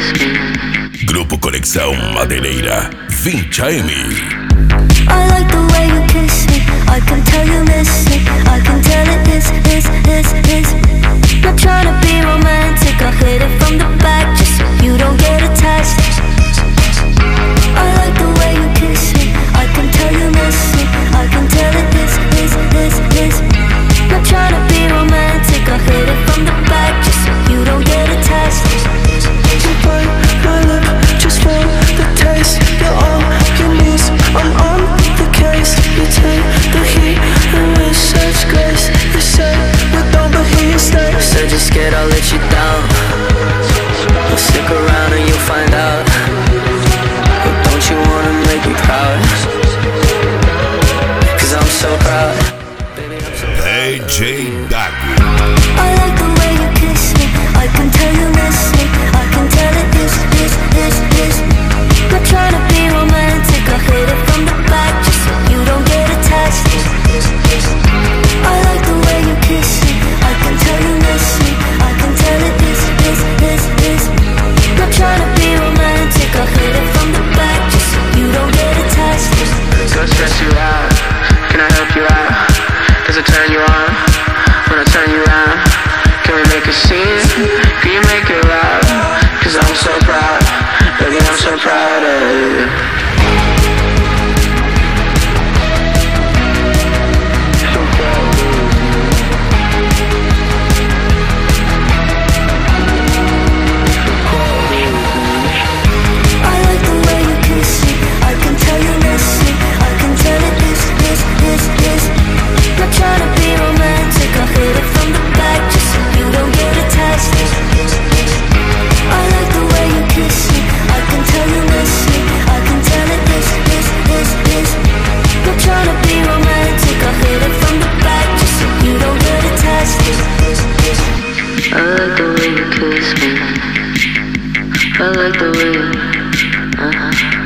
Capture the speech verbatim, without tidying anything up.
kiss me. Grupo Conexão Madeireira, vinte A M. I like the way you kiss me. I can tell you miss me. I can tell it is, is, is, is. Not trying to be romantic. I hit it from the back just so you don't get attached. I like the way you kiss me. I can tell you miss me. I can tell it is, is, is, is. Not trying to be romantic. I hit it from the back just so you don't get attached. You bite my lip just for the taste. You're all you need. I'm on the case. You take the heat and with such grace. You say we don't, but here you stay. Said you're scared I'll let you down. Well, stick around and you'll find out. But don't you wanna make me proud? Cause I'm so proud. Baby, I'm so proud. D J Dago. I like the way you kiss me. I can tell you miss me. I can tell it is, is, is, is. Not trying to be romantic. I hit it from the back just so you don't get attached. I like the way you kiss me. I can tell you miss me. I can tell it is, is, is, is. Not trying to be romantic. I hit it from the back just so you don't get attached. Go stress you out. Can I help you out? Does it turn you on? When I turn you around, can we make a scene? Can you make it loud? Cause I'm so proud. Baby, I'm so proud of you. I like the way you, uh-huh.